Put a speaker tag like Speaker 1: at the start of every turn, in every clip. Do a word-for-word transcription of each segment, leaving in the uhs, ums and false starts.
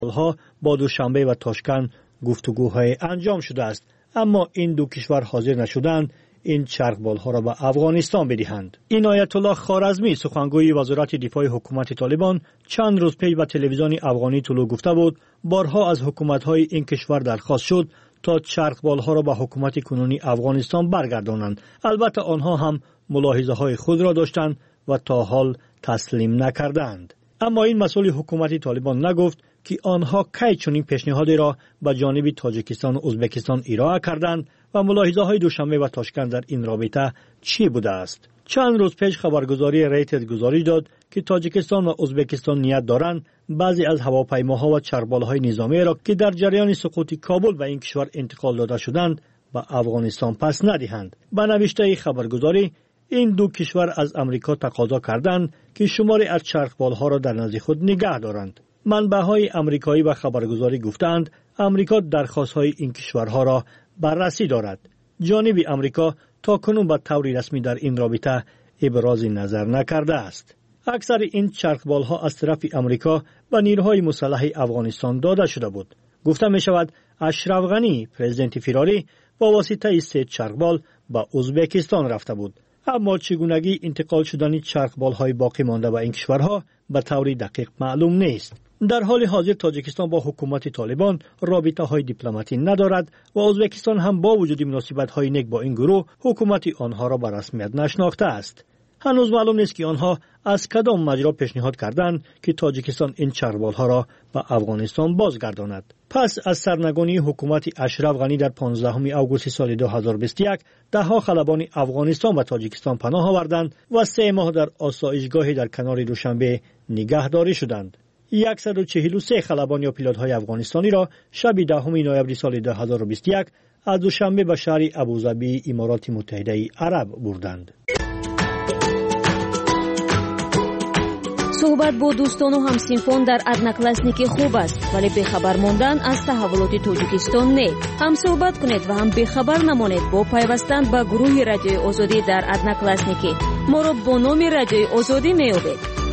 Speaker 1: ها با دوشنبه و تاشکند گفتگوهای انجام شده است، اما این دو کشور حاضر نشدند این چرخبال ها را به افغانستان بدهند. عنایت الله خوارزمی سخنگوی وزارت دفاع حکومت طالبان چند روز پیش به تلویزیون افغانی طلوع گفته بود بارها از حکومت های این کشور درخواست شد تا چرخبال ها را به حکومت کنونی افغانستان برگردانند. البته آنها هم ملاحظه های خود را داشتند و تا حال تسلیم نکردند. اما این مسئول حکومت طالبان نگفت که آنها کی چنین پیشنهادی را به جانب تاجیکستان و ازبکستان ارائه کردند و ملاحظه های دوشنبه و تاشکند در این رابطه چی بوده است. چند روز پیش خبرگزاری ریترز گزارش داد که تاجیکستان و ازبکستان نیت دارند بعضی از هواپیماها و چرخبال‌های نظامی را که در جریان سقوط کابل به این کشور انتقال داده شدند به افغانستان پس ندهند. به نوشته خبرگزاری این دو کشور از امریکا تقاضا کردند که شماری از چرخبال‌ها را در نزد خود نگه دارند. منبع‌های امریکایی و خبرگزاری گفتند امریکا درخواست‌های این کشورها را بررسی دارد. جانب امریکا تا کنون به طور رسمی در این رابطه ابراز نظر نکرده است. اکثر این چرخبال‌ها از طرف امریکا به نیروهای مسلح افغانستان داده شده بود. گفته می شود اشرف غنی پرزیدنت فراری با واسطه سه چرخبال به ازبکستان رفته بود. اما چگونگی انتقال شدن چرخبال‌های باقی مانده به این کشورها به طور دقیق معلوم نیست. در حال حاضر تاجیکستان با حکومت طالبان رابطه های دیپلماتی ندارد و ازبکستان هم با وجود مناسبت های نیک با این گروه حکومت آنها را به رسمیت نشناخته است. هنوز معلوم نیست که آنها از کدام مجرا پیشنهاد کردند که تاجیکستان این چرخبال ها را به افغانستان بازگرداند. پس از سرنگونی حکومت اشرف غنی در پانزدهم آگوست سال دو هزار و بیست و یک دهها خلبان افغانستان به تاجیکستان پناه آوردند و سه ماه در آسایشگاهی در کنار دوشنبه نگهداری شدند. صد و چهل و سه خلبان یا پیلوت‌های افغانستانی را شب دهم نوامبر سال دو هزار و بیست و یک از دوشنبه به شهر ابوظبی امارات متحده عرب بردند.
Speaker 2: صحبت با دوستان و همسینفان در ادناکلاسنیک خوب است، ولی بخبر ماندن از تحولات تاجیکستان نه. هم صحبت کنید و هم بخبر نمانید با پیوستن به گروه رادیوی آزادی در ادناکلاسنیک. ما را با نام رادیوی آزادی می‌یابید.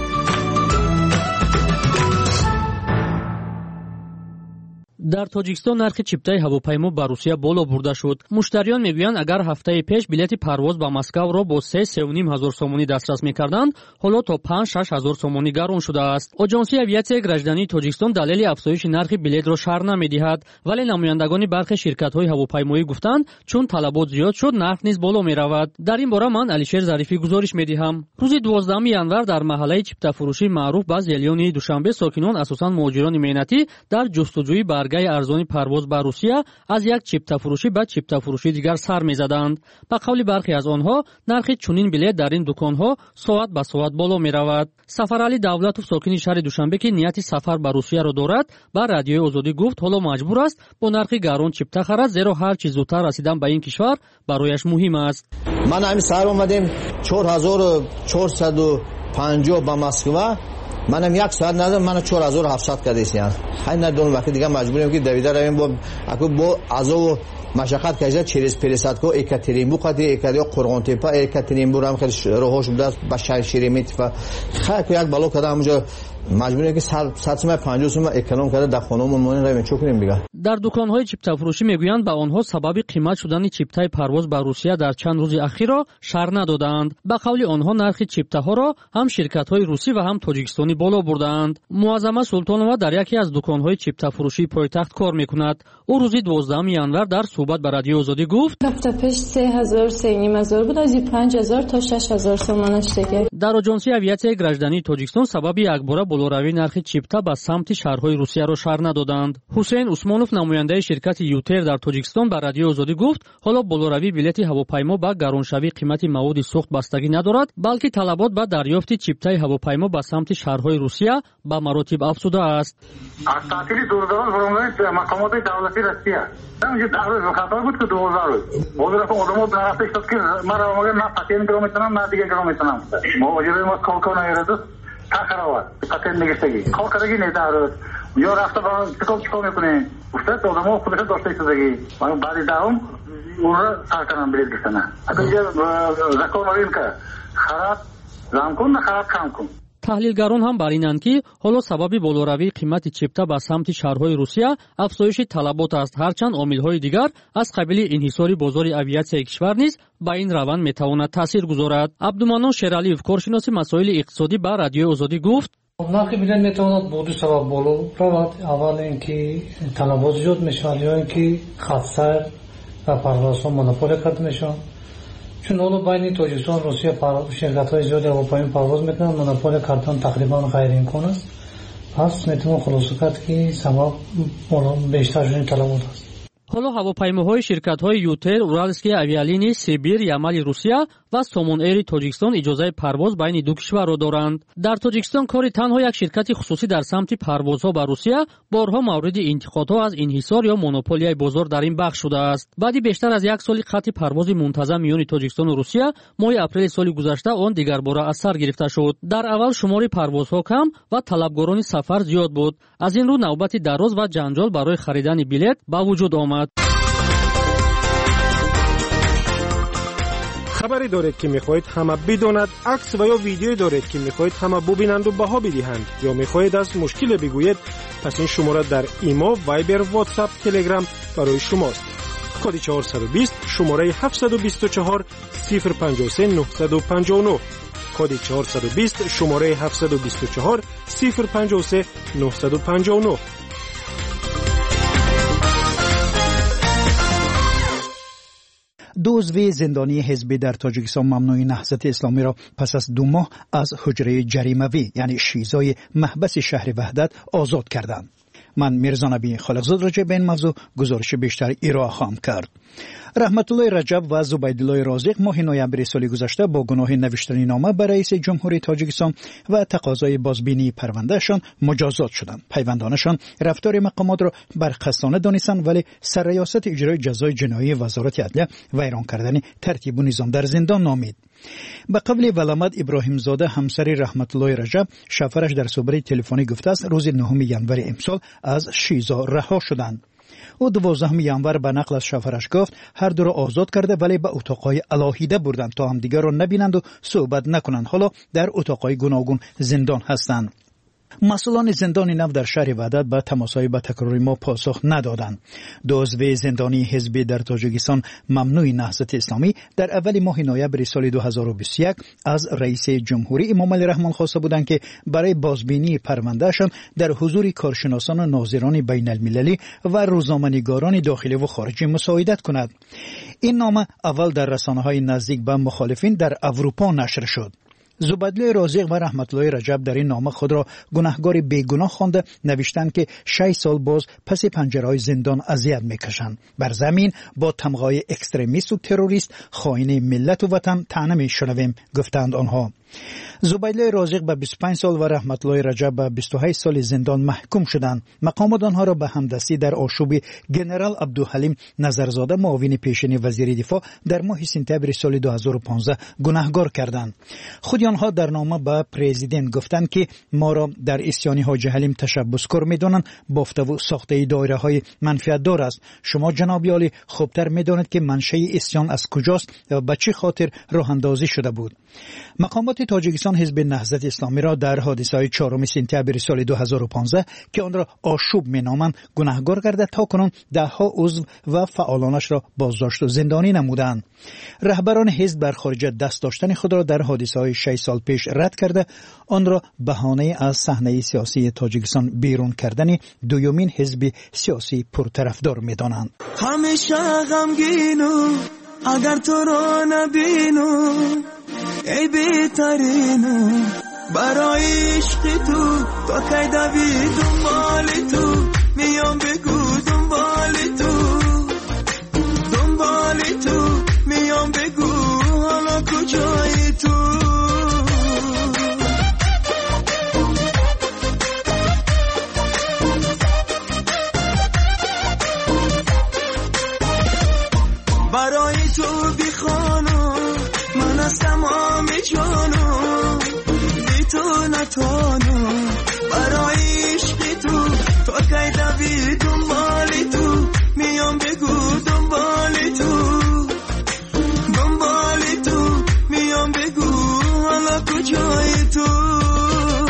Speaker 3: در تاجیکستان نرخ چیپتای هواپیما به روسیه بالا برده شد. مشتریان میگویند اگر هفته پیش بلیط پرواز به مسکو را با سه و نیم هزار سومونی دسترس میکردند، حالا تا پنج شش هزار سومونی گران شده است. آژانسی اویاسیای گراجدانی تاجیکستان دلیل افزایش نرخ بلیط را شرح نمیدهد، ولی نمایندگان برخی شرکت‌های هواپیمایی گفتند چون طلبات زیاد شد نرخ نیز بالا میرود. در این باره من علیشیر ظریفی گزارش میدهم. روز دوازدهم ینور در محله چیپتا فروشی معروف به زلیون دوشنبه ساکنان اساساً مهاجران مهنتی در جستجوی برگه ارزانی پرواز به روسیه از یک چیپتا فروشی به چیپتا فروشی دیگر سر می‌زدند. به قول برخی از آنها نرخ چنین بلیط در این دکان‌ها ساعت به ساعت بالا می‌رود. سفرعلی دولتوف ساکن شهر دوشنبه که نیت سفر به روسیه را دارد با رادیوی آزادی گفت حالا مجبور است با نرخ گران چیپتا خرد، زیرا هر چیز زودتر رسیدن به این کشور برایش مهم است.
Speaker 4: من همین سر اومدیم چهار هزار و چهارصد و پنجاه به مسکو. منم یک ساعت ندارم، من چهار هزار و هفتصد کردیسیان. همین ندونم وقتی دیگه مجبوریم که دویده رویم با اكو با عذاب و مشقت کجا چهارصد پرصد کو اکاترینبورگ قدی اکادیا قرغانتپا اکاترینبورگ هم خیلی راهش بوده با شهر شیرمیت و خیلی یک بالا کردم اونجا مجبوریم که صد پنجاه سوم اکونوم کرده در خانه‌مون مون رویم چه کنیم دیگه.
Speaker 3: در دکان‌های چیپتا فروشی میگویند با آنها سبب قیمت شدن چیپتای پرواز به روسیه در چند روز اخیر را شرح ندادند. به قول آنها نرخ چیپتاها را هم شرکت‌های روسی و هم تاجیکستانی بالا بردند. معظمه سلطانова در یکی از دکان‌های چیپتا فروشی پایتخت کار می‌کند. او روز دوازدهم ینور در صحبت با رادیو آزادی گفت
Speaker 5: هفته پیش سه هزار سه و نیم هزار بود، از پنج هزار تا شش هزار تومانش دیگه.
Speaker 3: در آژانسی اویاسیای گراجدانی تاجیکستان سبب یکباره بالوروی نرخ چیپتا به سمت شهرهای روسیه را شرح ندادند. حسین عثمانوف نماینده شرکت یوتر در تاجیکستان به رادیو آزادی گفت حالا بالوروی بلیط هواپیما با گرانشوی قیمت مواد سوخت بستگی ندارد، بلکه طلبات به دریافت چیپتای هواپیما به سمت شهرهای روسیه به مراتب افزوده است.
Speaker 6: از تعطیل دوردراز فرمودن مقامات دولتی روسیه اونجا دعوت خطر بود که دوازده روز اون رفت آدمو درافت شد که من رو مگر نه پاتین گرام میتونم نه دیگه گرام میتونم مواجهه ما کال کنه ایراد تاخراوات پاتین نگشتگی کال کردگی نه داره یا رفته با چیکار چیکار میکنه استاد آدمو خودش داشته شدگی من بعد دارم اون رو سرکنم برید گفتن اگه زکو مارین که خراب زام کن نه خراب کام کن.
Speaker 3: таҳлилгарон ҳам бар инанд ки ҳоло сабаби болоравии қимати чипта ба самти шаҳрҳои Русия афзоиши талабот аст, ҳарчанд омилҳои дигар аз қабили инҳисори бозори авиатсияи кишвар низ ба ин раванд метавонад таъсир гузорад. Абдуманон Шералиев, коршиноси масоили иқтисодӣ ба Радиои Озодӣ гуфт:
Speaker 7: нархи билет метавонад бо ду сабаб боло равад. аввал ин ки талабот зиёд мешавад, ё ин ки хатсайр ва парвозҳо монополия карда мешаванд. чун ҳоло байни Тоҷикистон Русия ширкатҳои зиёди ҳавопаймоӣ парвоз мекунанд, монополия кардан тақрибан ғайриимкон аст. пас метавон хулоса кард ки сабаб бештар шудани талабот аст.
Speaker 3: ҳоло ҳавопаймоҳои ширкатҳои Ютер, Уральские авиалинии, Сибир, Ямали Русия ва Сомон Эйри Тоҷикистон иҷозаи парвоз байни ду кишварро доранд. Дар Тоҷикистон кори танҳо як ширкати хусусӣ дар самти парвозҳо ба Русия борҳо мавриди интиқодҳо аз инҳисор ё монополияи бозор дар ин бахш шудааст. баъди бештар аз як соли қатъи парвози мунтазам миёни Тоҷикистону Русия, моҳи апрели соли гузашта он дигарбора аз сар гирифта шуд. дар аввал шумори парвозҳо кам ва талабгорони сафар зиёд буд. аз ин рӯ навбати дароз ва ҷанҷол барои харидани билет ба вуҷуд омад.
Speaker 8: خبری دارید که میخواهید همه بداند، عکس و یا ویدیویی دارید که میخواهید همه ببینند و بها بدهند، یا میخواهید از مشکل بگویید، پس این شماره در ایما، وایبر، واتساپ، تلگرام برای شماست. کد چهارصد و بیست شماره هفتصد و بیست و چهار صفر پنجاه و سه نهصد و پنجاه و نه. کد چهارصد و بیست شماره هفتصد و بیست و چهار صفر پنجاه و سه نهصد و پنجاه و نه.
Speaker 9: دو عضو زندانی حزبی در تاجیکستان ممنوعی نهضت اسلامی را پس از دو ماه از حجره جریموی یعنی شیزای محبس شهر وحدت آزاد کردند. من میرزا نبی خالقزاد راجع به این موضوع گزارش بیشتر ارائه خواهم کرد. رحمت الله رجب و زبیدالله رازق ماه نوامبر سال گذشته با گناه نوشتن نامه به رئیس جمهوری تاجیکستان و تقاضای بازبینی پروندهشان مجازات شدند. پیوندانشان رفتار مقامات را برخستانه دانستند، ولی سرریاست اجرای جزای جنایی وزارت عدلیه ویران کردن ترتیب و نظام در زندان نامید. به قبل ولامت ابراهیم زاده همسر رحمت الله رجب شوهرش در صحبت تلفنی گفته است روز نهم ژانویه امسال از شیزا رها شدند. او دوازدهم ژانویه به نقل از شوهرش گفت هر دو را آزاد کرده، ولی به اتاقهای علاهیده بردند تا همدیگر را نبینند و صحبت نکنند. حالا در اتاقهای گوناگون زندان هستند. مسئولان زندان نو در شهر وحدت به تماسهای به تکرار ما پاسخ ندادند. دو عضو زندانی حزبی در تاجیکستان ممنوع نهضت اسلامی در اول ماه نوامبر سال دو هزار و بیست و یک از رئیس جمهوری امام علی رحمان خواسته بودند که برای بازبینی پروندهشان در حضور کارشناسان و ناظران بین المللی و روزنامه‌نگاران داخلی و خارجی مساعدت کند. این نامه اول در رسانه‌های نزدیک به مخالفین در اروپا نشر شد. زبیدالله رازق و رحمت الله رجب در این نامه خود را گناهکار بیگناه خوانده نوشتند که شش سال باز پس پنجره‌های زندان اذیت می‌کشند. بر زمین با تمغای اکستریمیست و تروریست خائن ملت و وطن طعنه می‌شنویم، گفتند آنها. زبیدالله رازق به بیست و پنج سال و رحمت الله رجب به بیست و هشت سال زندان محکوم شدند. مقامات آنها را به همدستی در آشوب ژنرال عبدالحلیم نظرزاده معاون پیشین وزیر دفاع در ماه سپتامبر سال دو هزار و پانزده گناهکار کردند. خود آنها در نامه به پرزیدنت گفتند که ما را در اسیان حاجی حلیم تشبثکار می‌دانند، بافته و ساخته دایره‌های منفعت‌دار است. شما جناب عالی خوبتر می‌دانید که منشأ اسیان از کجاست و به چه خاطر راه اندازی شده بود. مقامات تاجیکستان حزب نهضت اسلامی را در حادثه چهارم سپتامبر سال دو هزار و پانزده که آن را آشوب مینامند گناهکار کرده تا کنون دهها عضو و فعالانش را بازداشت و زندانی نمودند. رهبران حزب بر خارج دست داشتن خود را در حادثه شش سال پیش رد کرده آن را بهانه از صحنه سیاسی تاجیکستان بیرون کردن دومین حزب سیاسی پرطرفدار می‌دانند.
Speaker 10: همیشه غمگینم اگر تو را نبینم ای بهترینم برای عشق تو تا کی دوی دنبال تو میام بگو دنبال تو دنبال تو میام بگو حالا کجایی تو برای تو بیخوانم من از تمام جانم بی تو نتوانم برای عشق تو تا کی دوی دنبال تو میام بگو دنبال تو دنبال تو میام بگو حالا کجای تو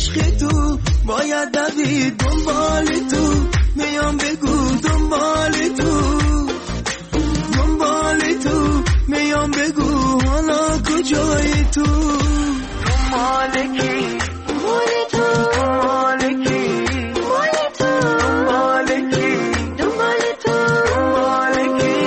Speaker 10: عشق تو باید دوید دنبال تو میام بگو دنبال تو دنبال تو میام بگو حالا کجای تو دنبال کی دنبال تو دنبال کی دنبال تو دنبال کی دنبال تو دنبال کی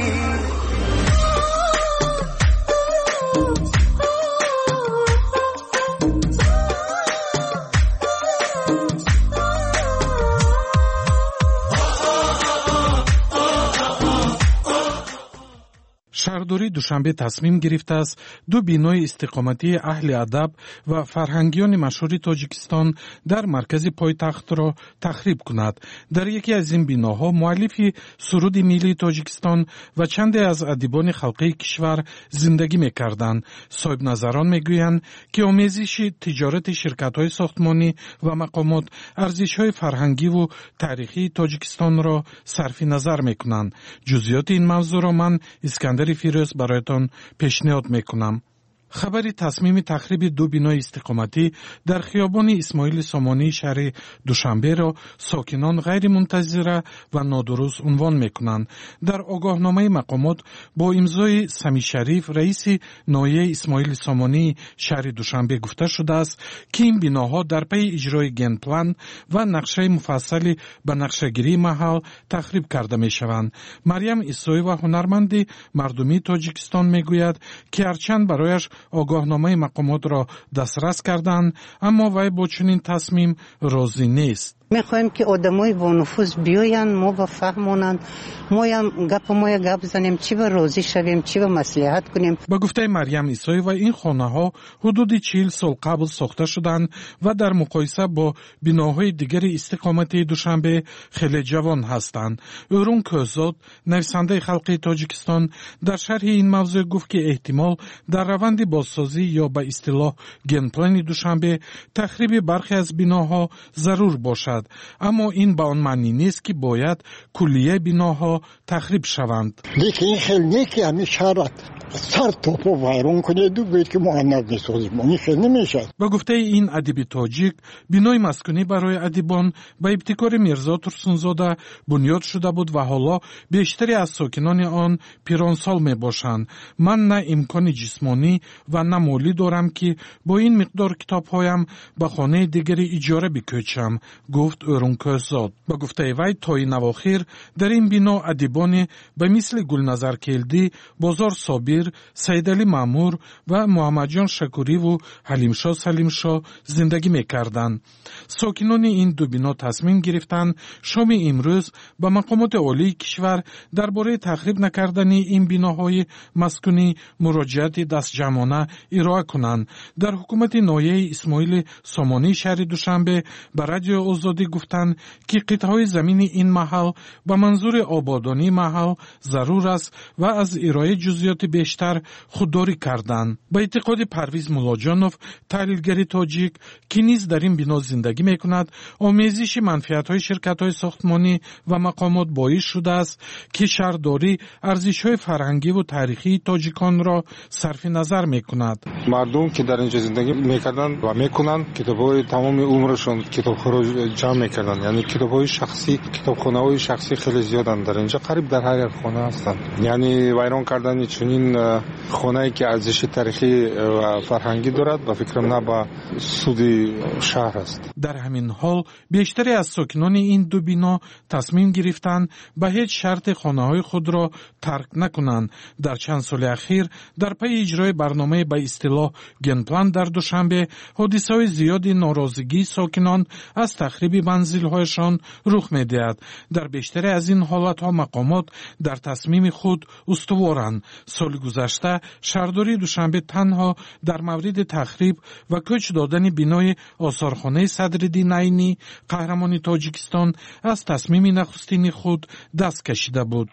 Speaker 11: шаҳрдории душанбе тасмим гирифтааст ду бинои истиқоматии аҳли адаб ва фарҳангиёни машҳури тоҷикистон дар маркази пойтахтро тахриб кунад. дар яке аз ин биноҳо муаллифи суруди миллии тоҷикистон ва чанде аз адибони халқии кишвар зиндагӣ мекарданд. соҳибназарон мегӯянд ки омезиши тиҷорати ширкатҳои сохтмонӣ ва мақомот арзишҳои фарҳангиву таърихии тоҷикистонро сарфи назар мекунанд. ҷузъиёти ин мавзӯъро ман искандари фирӯз бароятон пешниҳод мекунам. хабари тасмими тахриби ду бинои истиқоматӣ дар хиёбони исмоили сомонии шаҳри душанберо сокинон ғайримунтазира ва нодуруст унвон мекунанд. дар огоҳномаи мақомот бо имзои Сами Шариф, раиси ноҳияи исмоили сомонии шаҳри душанбе гуфта шудааст, ки ин биноҳо дар пайи иҷрои генплан ва нақшаи муфассали ба нақшагирии маҳал тахриб карда мешаванд. Марьям Исоева, ҳунарманди мардумии Тоҷикистон, мегӯяд, ки ҳарчанд барояш огоҳномаи мақомотро дастрас карданд, аммо вай бо чунин тасмим розӣ нест.
Speaker 12: میخوایم که آدمای با نفوذ بیاین ما با فهمونن ما هم گپ ما گپ زنیم چی به راضی شویم چی به مصلحت کنیم.
Speaker 11: با گفته مریم ایسایی‌وا این خانه‌ها حدود چهل سال قبل ساخته شدند و در مقایسه با بناهای دیگر استقامتی دوشنبه خیلی جوان هستند. اورون کوزاد، نویسنده خلقی تاجیکستان، در شرح این موضوع گفت که احتمال در روند بازسازی یا به اصطلاح گنپلن دوشنبه تخریب برخی از بناها ضرور باشد. اما این به آن معنی نیست که باید کلیه بناها تخریب شوند.
Speaker 13: لیکن این خیلی نیکی همین شهرت سر توپو ویرون کنید و بگید که معنب نسازیم. این خیلی نمیشه.
Speaker 11: با گفته این ادیب تاجیک، بنای مسکونی برای ادیبان با ابتکار میرزا ترسونزاده بنیاد شده بود و حالا بیشتری از ساکنان آن پیرانسال می باشند. من نه امکان جسمانی و نه مالی دارم که با این مقدار کتابهایم به خانه دیگری اجاره بکوچم، گفت اورونکوزاد. با گفته وی تا این اواخر در این بنا ادیبانی به مثل گلنظر کلدی، بازار صابر، سیدعلی مامور و محمد جان شکوری و حلیمشاه سلیمشاه زندگی میکردند. ساکنان این دو بنا تصمیم گرفتند شام امروز به مقامات عالی کشور درباره تخریب نکردن این بناهای مسکونی مراجعت دستجمعانه ارائه کنند. در حکومت ناحیه اسماعیل سامانی شهر دوشنبه به رادیو آزادی گفتند که قطعه‌های زمین این محل به منظور آبادانی محل ضرور است و از ارائه جزئیات بیشتر خودداری کردند. با اعتقاد پرویز مولاجانوف، تحلیلگر تاجیک که نیز در این بنا زندگی میکند، آمیزش منفعت‌های شرکت‌های ساختمانی و مقامات باعث شده است که شهرداری ارزش‌های فرهنگی و تاریخی تاجیکان را صرف نظر میکند.
Speaker 14: مردم که در اینجا زندگی میکردند و میکنند کتاب‌های تمام عمرشون کتاب‌ها رو جمع میکردند، یعنی کتاب‌های شخصی، کتابخانه‌های شخصی خیلی زیادن در اینجا، قریب در هر خانه هستند. یعنی ویران کردن چنین خانه‌ای که ارزش تاریخی و فرهنگی دارد با فکرم نه با سود شهر است.
Speaker 11: در همین حال بیشتری از ساکنان این دو بنا تصمیم گرفتند به هیچ شرط خانه‌های خود را ترک نکنند. در چند سال اخیر در پی اجرای برنامه به اصطلاح گنپلان در دوشنبه حادثه‌های زیادی ناراضگی ساکنان از تخریب منزل‌هایشان رخ می‌دهد. در بیشتری از این حالت‌ها مقامات در تصمیم خود استوارند. سال گذشته شهرداری دوشنبه تنها در مورد تخریب و کوچ دادن بنای آثارخانه صدرالدین عینی قهرمان تاجیکستان از تصمیم نخستین خود دست کشیده بود.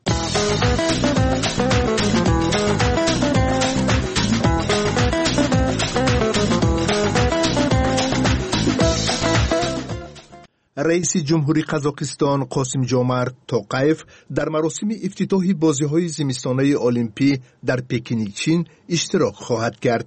Speaker 15: رئیس جمهوری قزاقستان قاسم جومرت توقیف در مراسم افتتاح بازی‌های زمستانه المپی در پکن چین اشتراک خواهد کرد.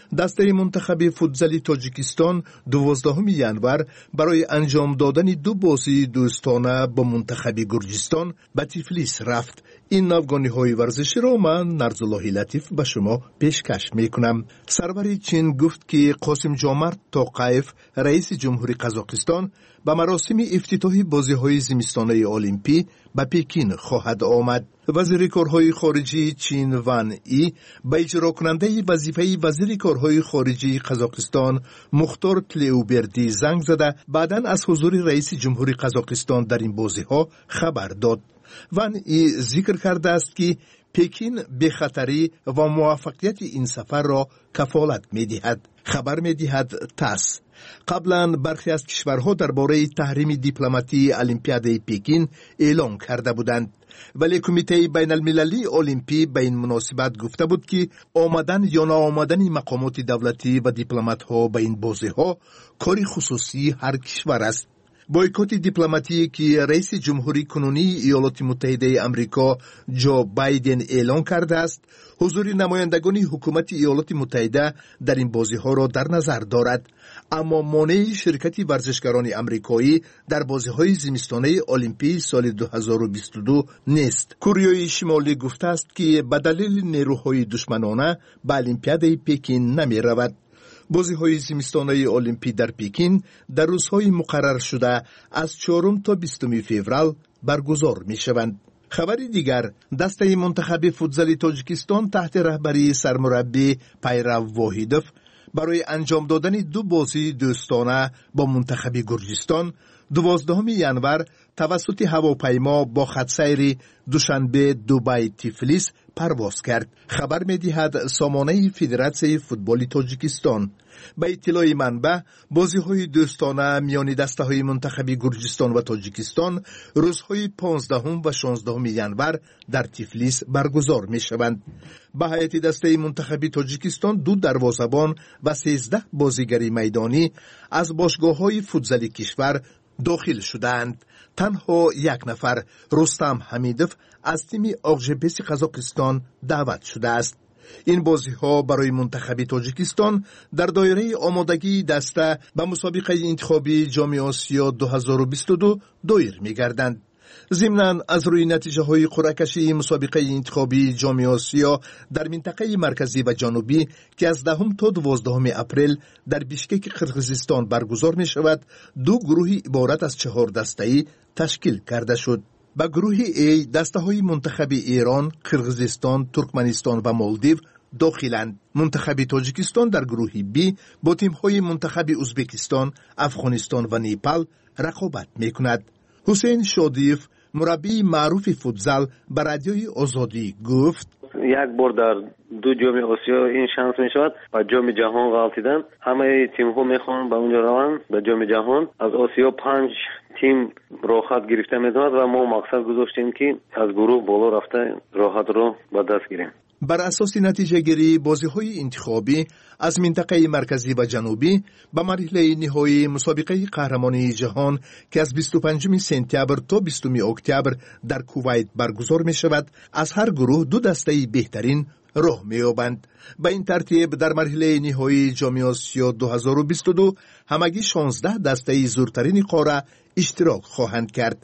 Speaker 15: دسته منتخب فوتزال تاجیکستان دوازدهم ینور برای انجام دادن دو بازی دوستانه با منتخب گرجستان به تیفلیس رفت. این نوگانی‌های ورزشی را من نرزالله لطیف به شما پیشکش میکنم. سرور چین گفت که قاسم جامرت توقیف رئیس جمهوری قزاقستان به مراسم افتتاح بازی‌های زمستانه المپی به پکین خواهد آمد. وزیر کارهای خارجه چین وان ای به اجرا کننده وظیفه وزیر کارهای خارجه قزاقستان مختار تلیوبردی زنگ زده بعداً از حضور رئیس جمهوری قزاقستان در این بازی‌ها خبر داد. وان ای ذکر کرده است که پکین به خطری و موفقیت این سفر را کفالت می‌دهد. خبر می‌دهد تاس. قبلا برخی از کشورها درباره تحریم دیپلماتی المپیاد پکین اعلام کرده بودند، ولی کمیته بین المللی المپی به این مناسبت گفته بود که آمدن یا ناآمدن مقامات دولتی و دیپلمات‌ها به این بازی‌ها کاری خصوصی هر کشور است. بایکوت دیپلماتی که رئیس جمهوری کنونی ایالات متحده آمریکا جو بایدن اعلام کرده است، حضور نمایندگان حکومت ایالات متحده در این بازی‌ها را در نظر دارد، اما مانع شرکت ورزشکاران آمریکایی در بازی‌های زمستانه المپی سال دو هزار و بیست و دو نیست. کره شمالی گفته است که به دلیل نیروهای دشمنانه به المپیاد پکین نمی‌رود. بازی‌های زمستانه المپی در پکین در روزهای مقرر شده از چهارم تا بیستم فوریه برگزار می‌شوند. خبری دیگر، دسته منتخب فوتزال تاجیکستان تحت رهبری سرمربی پیرو واحیدوف برای انجام دادن دو بازی دوستانه با منتخب گرجستان دوازدهم ینور توسط هواپیما با خطسیر دوشنبه دبی تیفلیس پرواز کرد. خبر می‌دهد سامانه فدراسیون فوتبال تاجیکستان. به اطلاع منبع، بازی‌های دوستانه میان دسته‌های منتخب گرجستان و تاجیکستان روزهای پانزدهم و شانزدهم ینور در تیفلیس برگزار می‌شوند. به هیئت دسته منتخب تاجیکستان دو دروازه‌بان و سیزده بازیگر میدانی از باشگاه‌های فوتزالی کشور داخل شدند. تنها یک نفر، رستم حمیدوف، از تیم آقژپس قزاقستان دعوت شده است. این بازی‌ها برای منتخب تاجیکستان در دایره آمادگی دسته به مسابقه انتخابی جام آسیا دو هزار و بیست و دو دایر می‌گردند. ضمناً از روی نتیجه های قرعه کشی مسابقه انتخابی جام آسیا در منطقه مرکزی و جنوبی که از دهم تا دوازدهم اپریل در بیشکک قرقیزستان برگزار می شود، دو گروه عبارت از چهار دسته‌ای تشکیل کرده شد. به گروه A دسته های منتخب ایران، قرقیزستان، ترکمنستان و مالدیو داخلند. منتخب تاجیکستان در گروه B با تیم های منتخب ازبکستان، افغانستان و نیپال رقابت می کند. حسین شادیف، مربی معروف فوتزال، به رادیوی آزادی گفت:
Speaker 16: یک بار در دو جام آسیا این شانس می شود و جام جهان غلطیدن. همه تیم ها می خوان به اونجا روند به جام جهان. از آسیا پنج تیم راحت گرفته می دهد و ما مقصد گذاشتیم که از گروه بالا رفته راحت رو به دست گیریم.
Speaker 15: بر اساس نتیجه گیری بازی‌های انتخابی از منطقه مرکزی و جنوبی به مرحله نهایی مسابقه قهرمانی جهان که از بیست و پنجم سپتامبر تا بیستم اکتبر در کویت برگزار می شود، از هر گروه دو دسته بهترین راه می یابند. به این ترتیب در مرحله نهایی جام آسیا دو هزار و بیست و دو همگی شانزده دسته زورترین قاره اشتراک خواهند کرد.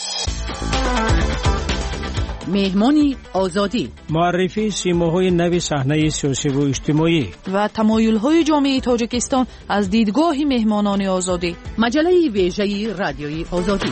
Speaker 17: مهمانی آزادی،
Speaker 18: معرفی سیماهای نو صحنه سیاسی و اجتماعی
Speaker 17: و تمایل‌های جامعه تاجیکستان از دیدگاه مهمانان آزادی. مجله ویژه رادیوی آزادی.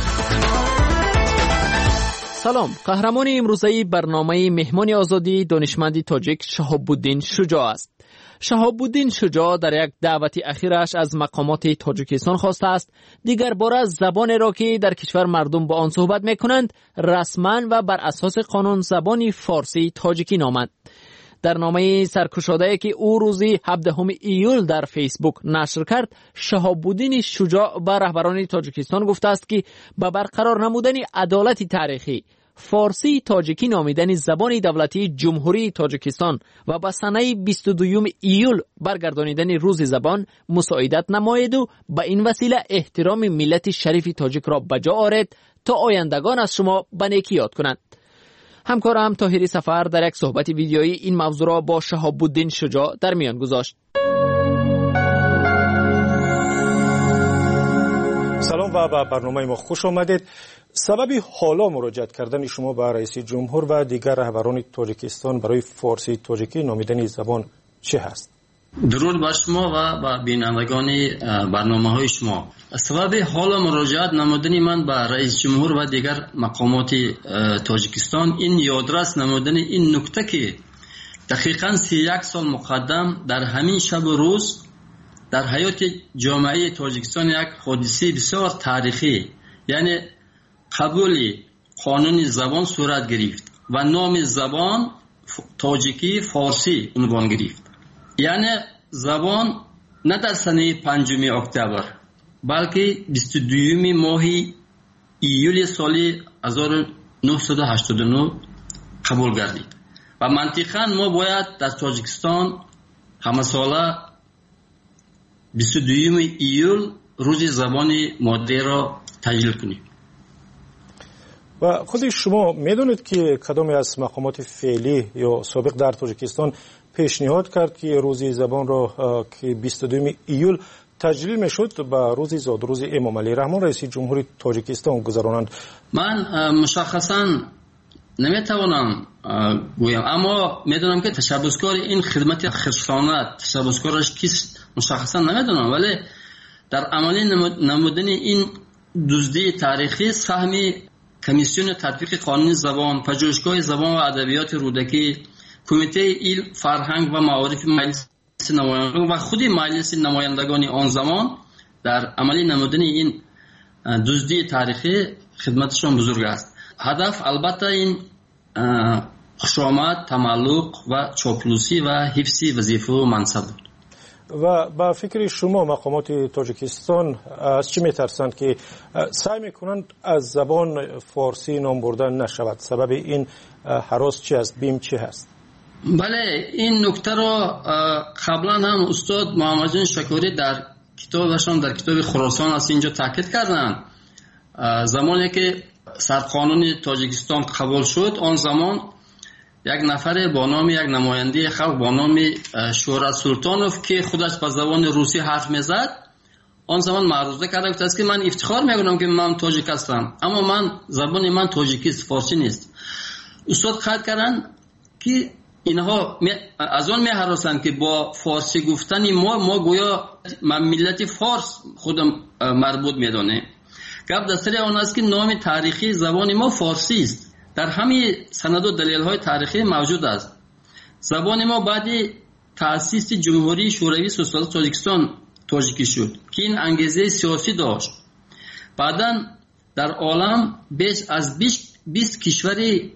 Speaker 3: سلام، قهرمان امروزه برنامه مهمان آزادی دانشمند تاجیک شهاب‌الدین شجاع است. شهاب‌الدین شجاع در یک دعوت اخیرش از مقامات تاجیکستان خواسته است دیگر باره زبان را که در کشور مردم با آن صحبت می‌کنند رسما و بر اساس قانون زبانی فارسی تاجیکی نامند. در نامه سرگشاده‌ای که او روزی هفدهم ایول در فیسبوک نشر کرد، شهاب‌الدین شجاع به رهبران تاجیکستان گفته است که به برقرار نمودن عدالت تاریخی فارسی تاجیکی نامیدن زبان دولتی جمهوری تاجیکستان و به سنه بیست و دوم ایول برگردانیدن روز زبان مساعدت نماید و به این وسیله احترام ملت شریف تاجیک را بجا آورد تا آیندگان از شما به نیکی یاد کنند.
Speaker 19: همکارم طاهری سفر در یک صحبت ویدیویی این موضوع را با شهاب الدین شجاع در میان گذاشت.
Speaker 8: سلام و به برنامه ما خوش آمدید. سبب حالا مراجعت کردن شما به رئیس جمهور و دیگر رهبران تاجیکستان برای فارسی تاجیکی نامیدن زبان چه هست؟
Speaker 20: درود بر شما و به بینندگان برنامه های شما. سبب حالا مراجعت نمودن من به رئیس جمهور و دیگر مقامات تاجیکستان این یادرس نمودن این نکته که دقیقاً سی یک سال مقدم در همین شب و روز در حیات جامعه تاجیکستان یک حادثه بسیار تاریخی یعنی قبول قانون زبان صورت گرفت و نام زبان تاجیکی فارسی عنوان گرفت. یعنی زبان نه در سنه پنجم اکتبر بلکه بیست و دوم ماه ایول سال هزار و نهصد و هشتاد و نه قبول گردید و منطقاً ما باید در تاجیکستان همه ساله بیست و دوم ایول روز زبان مادری را تجلیل کنیم.
Speaker 8: و خود شما میدونید که کدام از مقامات فعلی یا سابق در تاجیکستان پیشنهاد کرد که روز زبان را که بیست و دوم ایول تجلیل میشد به روز زاد روز امام علی رحمان رئیس جمهوری تاجیکستان گذرانند؟
Speaker 20: من مشخصاً نمیتوانم گویم، اما میدونم که تشبسکار این خدمت خصوصانت تشبسکارش کیست مشخصا نمیدونم، ولی در عملی نمودن این دزدی تاریخی سهم کمیسیون تطبیق قانون زبان، پژوهشگاه زبان و ادبیات رودکی، کمیته علم فرهنگ و معارف مجلس نمایندگان و خود مجلس نمایندگان آن زمان در عملی نمودن این دزدی تاریخی خدمتشان بزرگ است. هدف البته این خوشامد، تملق و چاپلوسی و حفظ وظیفه و منصب بود.
Speaker 8: و با فکر شما مقامات تاجیکستان از چی میترسند که سعی میکنند از زبان فارسی نام بردن نشود؟ سبب این هراس چی است؟ بیم چی هست؟
Speaker 20: بله، این نکته را قبلا هم استاد محمد جان شکوری در کتابشان در کتاب خراسان از اینجا تاکید کردند. زمانی که سرقانون تاجیکستان قبول شد، آن زمان یک نفر با نام یک نماینده خلق با نام شهرت سلطانوف که خودش به زبان روسی حرف میزد، آن زمان معروضه کرده بود که من افتخار میکنم که من تاجیک هستم، اما من زبان من تاجیکی است، فارسی نیست. استاد قید کردن که اینها از آن میهراسند که با فارسی گفتن ما ما گویا من ملت فارس خودم مربوط میدانه. گپ در سر آن است که نام تاریخی زبان ما فارسی است. در همه سند و دلیل های تاریخی موجود است. زبان ما بعد تأسیس جمهوری شوروی سوسیالیست تاجیکستان تاجیکی شد که این انگیزه سیاسی داشت. بعداً در عالم بیش از بیست کشور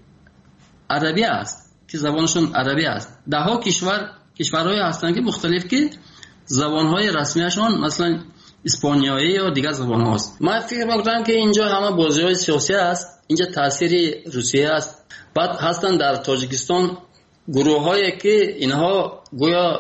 Speaker 20: عربی است که زبانشون عربی است. ده ها کشور کشورهای هستند که مختلف که زبانهای رسمیشون مثلا اسپانیایی یا دیگر زبان هاست. من فکر میکنم که اینجا همه بازی‌های سیاسی است، اینجا تاثیر روسیه است. بعد هستن در تاجیکستان گروه‌هایی که اینها گویا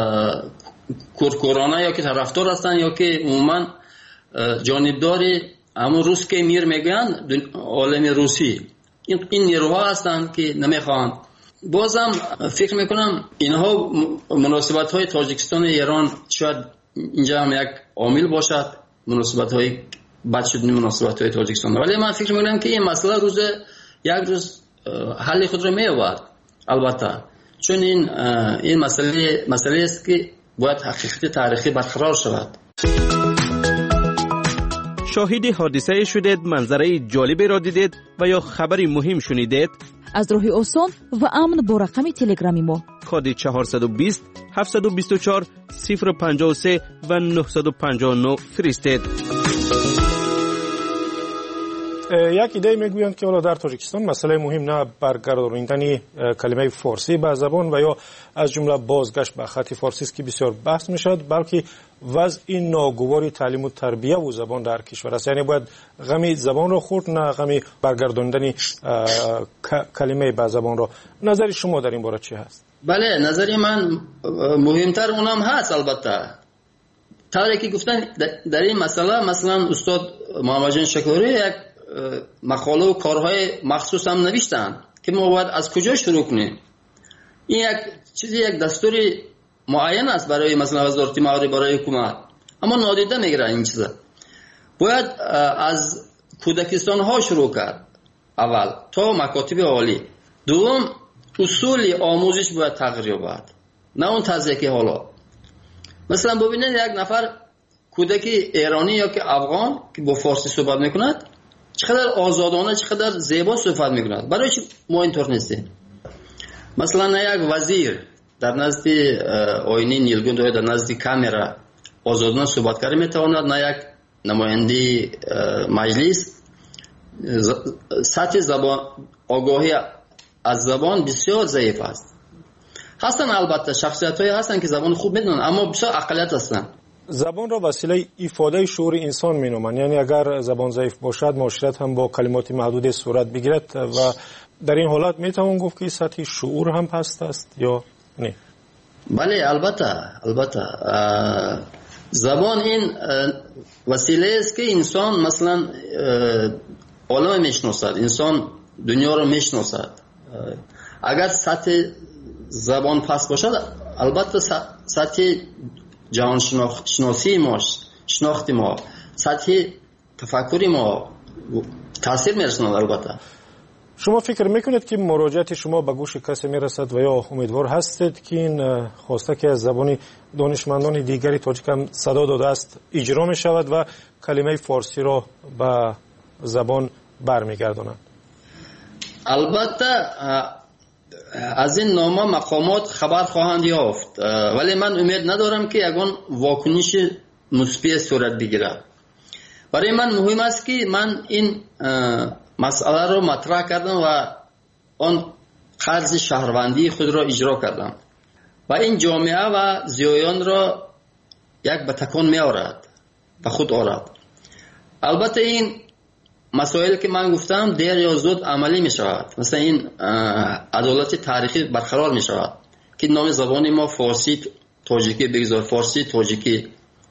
Speaker 20: کورکورانه یا که طرفدار هستن یا که عموما جانبدار همون روس که میر میگن عالم روسی، این این نیروها هستن که نمیخوان. بازم فکر میکنم اینها مناسبت‌های تاجیکستان و ایران شاید اینجا هم یک عامل باشد، مناسبت‌های بد شدن مناسبت‌های تاجیکستان، ولی من فکر می‌کنم که این مسئله روز یک روز حل خود را می‌یابد. البته چون این این مسئله مسئله است که باید حقیقت تاریخی برقرار شود.
Speaker 21: شاهد حادثه شدید، منظره جالبی را دیدید و یا خبری مهم شنیدید؟
Speaker 17: از راه آسان و امن با رقم تلگرامی ما
Speaker 21: کد چهارصد و بیست هفتصد و بیست و چهار صفر و پنجاه و سه و نهصد و پنجاه و نه فرستید.
Speaker 8: یک ایده میگویند که حالا در تاجیکستان مسئله مهم نه برگرداندن کلمه فارسی به زبان و یا از جمله بازگشت به خط فارسی است که بسیار بحث میشد، بلکه وضع این ناگوار تعلیم و تربیت و زبان در کشور است. یعنی باید غمی زبان را خورد، نه غمی برگرداندن کلمه به زبان را. نظر شما در این باره چی هست؟
Speaker 20: بله، نظر من مهمتر اونم هست. البته طوری که گفتن در این مسئله مثلا استاد محمد جان شکوری یک مقاله و کارهای مخصوص هم نوشتن که ما باید از کجا شروع کنیم. این یک چیزی یک دستوری معین است برای مثلا وزارت مالی، برای حکومت، اما نادیده میگیره این چیزا. باید از کودکستان ها شروع کرد اول تا مکاتب عالی. دوم اصول آموزش باید تغییر یابد، نه اون طرزی که حالا. مثلا ببینید یک نفر کودک ایرانی یا که افغان که با فارسی صحبت میکند چقدر آزادانه، چقدر زیبا صحبت میکند. برای چی ما اینطور نیستیم؟ مثلا یک وزیر در نزد آینه نیلگون یا در نزد کامرا آزادانه صحبت کرده میتواند، نه یک نماینده مجلس. سطح زبان آگاهی از زبان بسیار ضعیف است. هستن البته شخصیت های هستن که زبان خوب میدونن، اما بسیار اقلیت هستن.
Speaker 8: زبان را وسیله ifade شعور انسان مینامند، یعنی اگر زبان ضعیف باشد معاشرت هم با کلمات محدود صورت بگیرد و در این حالت میتوان گفت که سطح شعور هم پست است یا نه؟
Speaker 20: بله البته البته زبان این وسیله است که انسان مثلا عالم میشناسد، انسان دنیا رو میشناسد. اگر سطح زبان پست باشد البته سطح جهان شناسی ما، شناخت ما، سطح تفکری ما تاثیر میرساند. البته
Speaker 8: شما فکر میکنید که مراجعت شما به گوش کسی میرسد و یا امیدوار هستید که این خواسته که از زبان دانشمندان دیگری تاجیک هم صدا داده است اجرا می شود و کلمه فارسی را به زبان برمیگرداند؟
Speaker 20: البته از این نامه مقامات خبر خواهند یافت، ولی من امید ندارم که یگان واکنش مثبت صورت بگیرد. برای من مهم است که من این مسئله رو مطرح کردم و آن قرض شهروندی خود را اجرا کردم و این جامعه و زیایان را یک به تکان می آورد، به خود آورد. البته این مسائل که من گفتم دیر یا زود عملی می شود. مثلا این عدالت تاریخی برقرار می شود که نام زبان ما فارسی تاجیکی بگذار، فارسی تاجیکی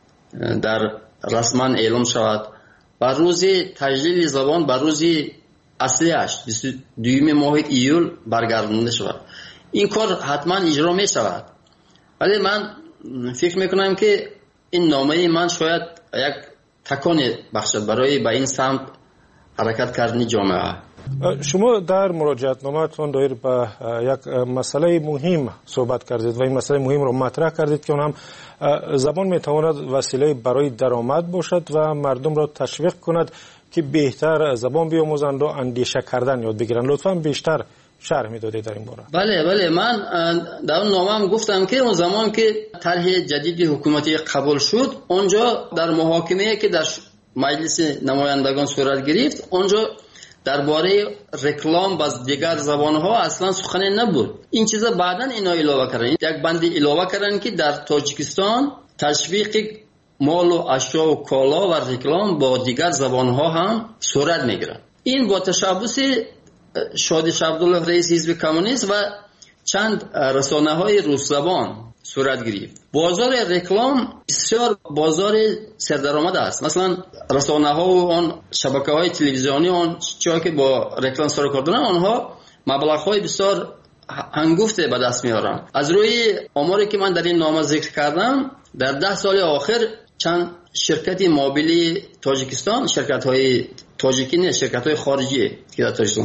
Speaker 20: در رسما اعلام شود و روز تجلیل زبان بر روز اصلیش بیست و دوم ماه ایول برگردانده شود. این کار حتما اجرا می شود، ولی من فکر میکنم که این نامه من شاید یک تکان بخشد برای به این سمت حرکت کردن جامعه.
Speaker 8: شما در مراجعت نامه‌تان دایر به یک مسئله مهم صحبت کردید و این مسئله مهم رو مطرح کردید که اون هم زبان میتواند وسیله برای درآمد باشد و مردم را تشویق کند که بهتر زبان بیاموزند و اندیشه کردن یاد بگیرند. لطفاً بیشتر شرح میدادید در این باره.
Speaker 20: بله بله من در اون نامه‌ام گفتم که اون زمان که طرح جدید حکومتی قبول شد، اونجا در محاکمه‌ای که در مجلس نمایندگان صورت گرفت، اونجا درباره رکلام با دیگر زبان‌ها اصلا سخنی نبود. این چیزا بعداً اینا علاوه کردن، یک بند علاوه کردن که در تاجیکستان تشویق مال و اشیا و کالا و رکلام با دیگر زبان‌ها هم صورت میگیرد. این با تشبث شادی عبدالله رئیس حزب کمونیست و چند رسانه‌های روس زبان صورت گرفت. بازار رکلام بسیار بازار سردرآمد است. مثلا رسانه‌ها و آن شبکه‌های تلویزیونی آن چیزی که با رکلام سر کار دارن، آنها مبلغ‌های بسیار هنگفته به دست میارن. از روی آماری که من در این نامه ذکر کردم، در ده سال آخر چند شرکت موبیلی تاجیکستان، شرکت‌های تاجیکی نه، شرکت‌های خارجی که در تاجیکستان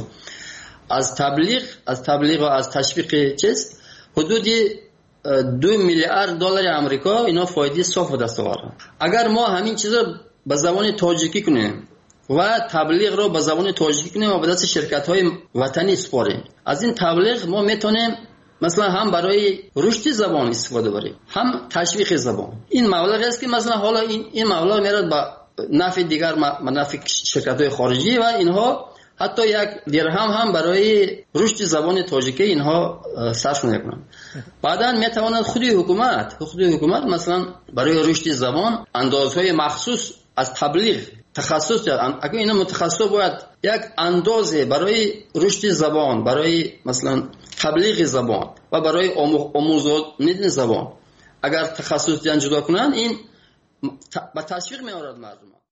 Speaker 20: از تبلیغ از تبلیغ و از تشویق چیز حدود دو میلیارد دلار آمریکا اینا فایده صاف به دست آوردن. اگر ما همین چیزا به زبان تاجیکی کنیم و تبلیغ رو به زبان تاجیکی کنیم و به دست شرکت‌های وطنی سپاریم، از این تبلیغ ما میتونیم مثلا هم برای رشد زبان استفاده بریم، هم تشویق زبان. این مبلغ است که مثلا حالا این این مبلغ میاد به نفع دیگر نفع شرکت‌های خارجی و اینها حتی یک درهم هم برای رشد زبان تاجیکی اینها صرف نمی‌کنن. بعداً میتواند خود حکومت خود حکومت مثلا برای رشد زبان اندازهای مخصوص از تبلیغ تخصص، اگه اینا متخصص باید یک اندازه برای رشد زبان، برای مثلا تبلیغ زبان و برای آموزش زبان اگر تخصص جدا کنن، این به تشویق می‌آورد مردم.